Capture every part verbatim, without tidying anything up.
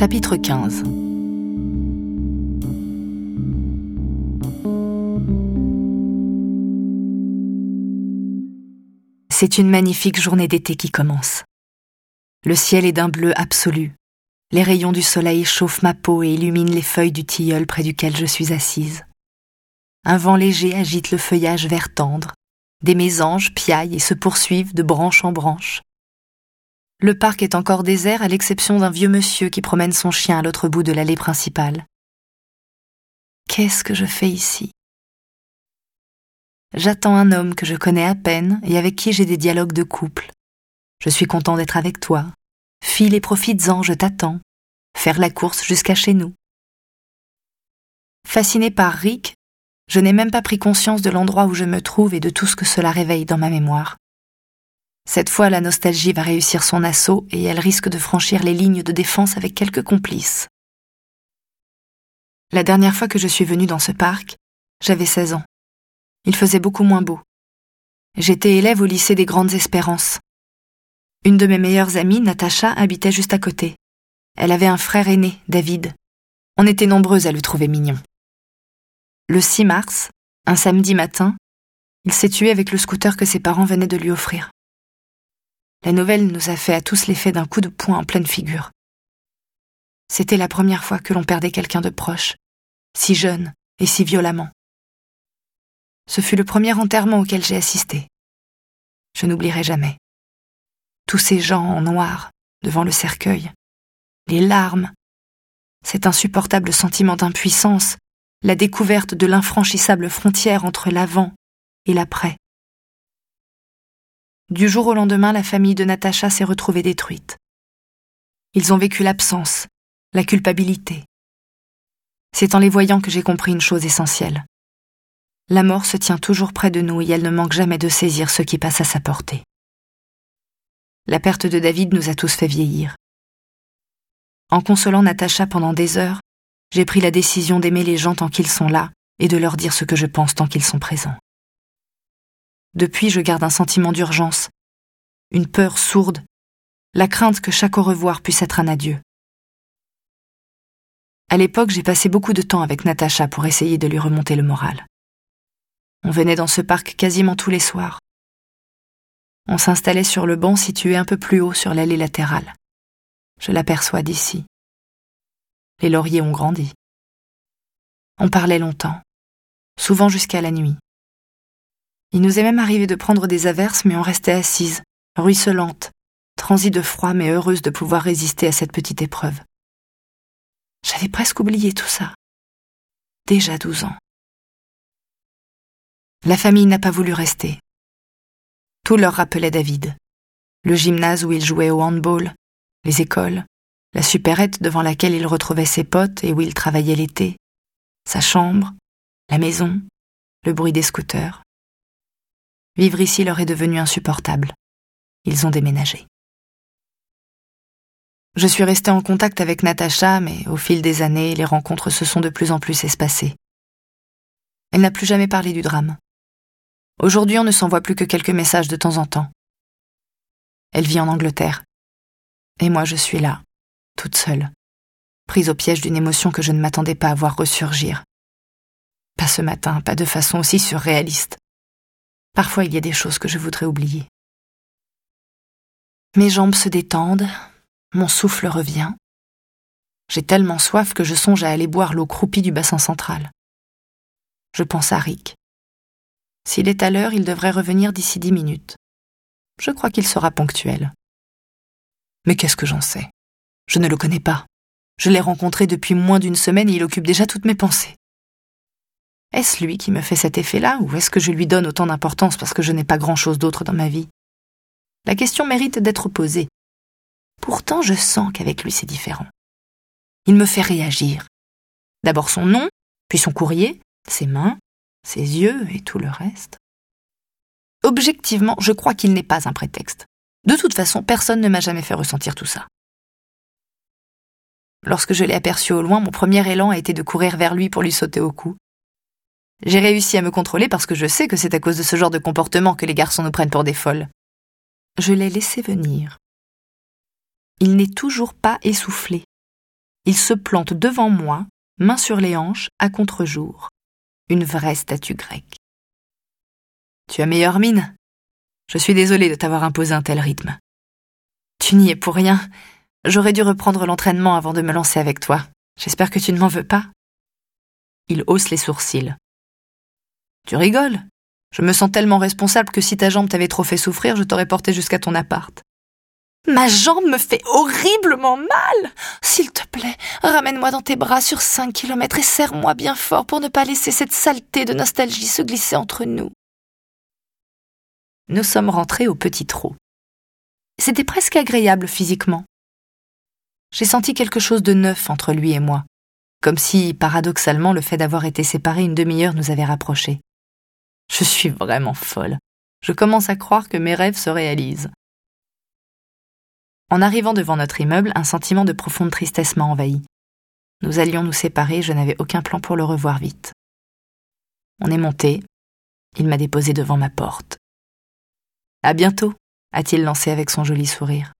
Chapitre quinze. C'est une magnifique journée d'été qui commence. Le ciel est d'un bleu absolu. Les rayons du soleil chauffent ma peau et illuminent les feuilles du tilleul près duquel je suis assise. Un vent léger agite le feuillage vert tendre. Des mésanges piaillent et se poursuivent de branche en branche. Le parc est encore désert à l'exception d'un vieux monsieur qui promène son chien à l'autre bout de l'allée principale. Qu'est-ce que je fais ici ? J'attends un homme que je connais à peine et avec qui j'ai des dialogues de couple. Je suis content d'être avec toi. File et profites-en, je t'attends. Faire la course jusqu'à chez nous. Fasciné par Rick, je n'ai même pas pris conscience de l'endroit où je me trouve et de tout ce que cela réveille dans ma mémoire. Cette fois, la nostalgie va réussir son assaut et elle risque de franchir les lignes de défense avec quelques complices. La dernière fois que je suis venue dans ce parc, j'avais seize ans. Il faisait beaucoup moins beau. J'étais élève au lycée des Grandes Espérances. Une de mes meilleures amies, Natacha, habitait juste à côté. Elle avait un frère aîné, David. On était nombreuses à le trouver mignon. Le six mars, un samedi matin, il s'est tué avec le scooter que ses parents venaient de lui offrir. La nouvelle nous a fait à tous l'effet d'un coup de poing en pleine figure. C'était la première fois que l'on perdait quelqu'un de proche, si jeune et si violemment. Ce fut le premier enterrement auquel j'ai assisté. Je n'oublierai jamais. Tous ces gens en noir, devant le cercueil, les larmes, cet insupportable sentiment d'impuissance, la découverte de l'infranchissable frontière entre l'avant et l'après. Du jour au lendemain, la famille de Natacha s'est retrouvée détruite. Ils ont vécu l'absence, la culpabilité. C'est en les voyant que j'ai compris une chose essentielle. La mort se tient toujours près de nous et elle ne manque jamais de saisir ce qui passe à sa portée. La perte de David nous a tous fait vieillir. En consolant Natacha pendant des heures, j'ai pris la décision d'aimer les gens tant qu'ils sont là et de leur dire ce que je pense tant qu'ils sont présents. Depuis, je garde un sentiment d'urgence, une peur sourde, la crainte que chaque au revoir puisse être un adieu. À l'époque, j'ai passé beaucoup de temps avec Natacha pour essayer de lui remonter le moral. On venait dans ce parc quasiment tous les soirs. On s'installait sur le banc situé un peu plus haut sur l'allée latérale. Je l'aperçois d'ici. Les lauriers ont grandi. On parlait longtemps, souvent jusqu'à la nuit. Il nous est même arrivé de prendre des averses, mais on restait assises, ruisselantes, transies de froid mais heureuses de pouvoir résister à cette petite épreuve. J'avais presque oublié tout ça. Déjà douze ans. La famille n'a pas voulu rester. Tout leur rappelait David. Le gymnase où il jouait au handball, les écoles, la supérette devant laquelle il retrouvait ses potes et où il travaillait l'été, sa chambre, la maison, le bruit des scooters. Vivre ici leur est devenu insupportable. Ils ont déménagé. Je suis restée en contact avec Natacha, mais au fil des années, les rencontres se sont de plus en plus espacées. Elle n'a plus jamais parlé du drame. Aujourd'hui, on ne s'envoie plus que quelques messages de temps en temps. Elle vit en Angleterre. Et moi, je suis là, toute seule, prise au piège d'une émotion que je ne m'attendais pas à voir ressurgir. Pas ce matin, pas de façon aussi surréaliste. Parfois, il y a des choses que je voudrais oublier. Mes jambes se détendent, mon souffle revient. J'ai tellement soif que je songe à aller boire l'eau croupie du bassin central. Je pense à Rick. S'il est à l'heure, il devrait revenir d'ici dix minutes. Je crois qu'il sera ponctuel. Mais qu'est-ce que j'en sais ? Je ne le connais pas. Je l'ai rencontré depuis moins d'une semaine et il occupe déjà toutes mes pensées. Est-ce lui qui me fait cet effet-là, ou est-ce que je lui donne autant d'importance parce que je n'ai pas grand-chose d'autre dans ma vie ? La question mérite d'être posée. Pourtant, je sens qu'avec lui, c'est différent. Il me fait réagir. D'abord son nom, puis son courrier, ses mains, ses yeux et tout le reste. Objectivement, je crois qu'il n'est pas un prétexte. De toute façon, personne ne m'a jamais fait ressentir tout ça. Lorsque je l'ai aperçu au loin, mon premier élan a été de courir vers lui pour lui sauter au cou. J'ai réussi à me contrôler parce que je sais que c'est à cause de ce genre de comportement que les garçons nous prennent pour des folles. Je l'ai laissé venir. Il n'est toujours pas essoufflé. il se plante devant moi, main sur les hanches, à contre-jour. Une vraie statue grecque. « Tu as meilleure mine. Je suis désolée de t'avoir imposé un tel rythme. »« Tu n'y es pour rien. J'aurais dû reprendre l'entraînement avant de me lancer avec toi. J'espère que tu ne m'en veux pas. » Il hausse les sourcils. « Tu rigoles. Je me sens tellement responsable que si ta jambe t'avait trop fait souffrir, je t'aurais porté jusqu'à ton appart. »« Ma jambe me fait horriblement mal. S'il te plaît, ramène-moi dans tes bras sur cinq kilomètres et serre-moi bien fort pour ne pas laisser cette saleté de nostalgie se glisser entre nous. » Nous sommes rentrés au petit trot. C'était presque agréable physiquement. J'ai senti quelque chose de neuf entre lui et moi, comme si, paradoxalement, le fait d'avoir été séparés une demi-heure nous avait rapprochés. Je suis vraiment folle. Je commence à croire que mes rêves se réalisent. En arrivant devant notre immeuble, un sentiment de profonde tristesse m'a envahi. Nous allions nous séparer et je n'avais aucun plan pour le revoir vite. On est monté. Il m'a déposé devant ma porte. « À bientôt », a-t-il lancé avec son joli sourire.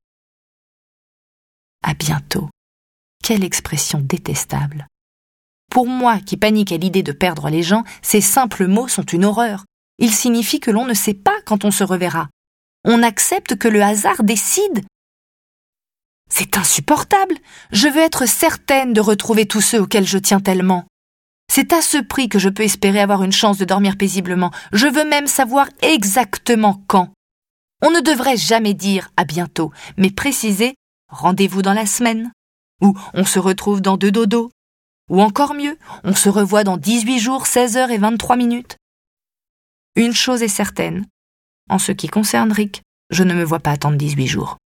« À bientôt ». Quelle expression détestable. Pour moi, qui panique à l'idée de perdre les gens, ces simples mots sont une horreur. Ils signifient que l'on ne sait pas quand on se reverra. On accepte que le hasard décide. C'est insupportable. Je veux être certaine de retrouver tous ceux auxquels je tiens tellement. C'est à ce prix que je peux espérer avoir une chance de dormir paisiblement. Je veux même savoir exactement quand. On ne devrait jamais dire « à bientôt », mais préciser « rendez-vous dans la semaine » ou « on se retrouve dans deux dodos » ou encore mieux, « on se revoit dans dix-huit jours, seize heures et vingt-trois minutes ». Une chose est certaine, en ce qui concerne Rick, je ne me vois pas attendre dix-huit jours.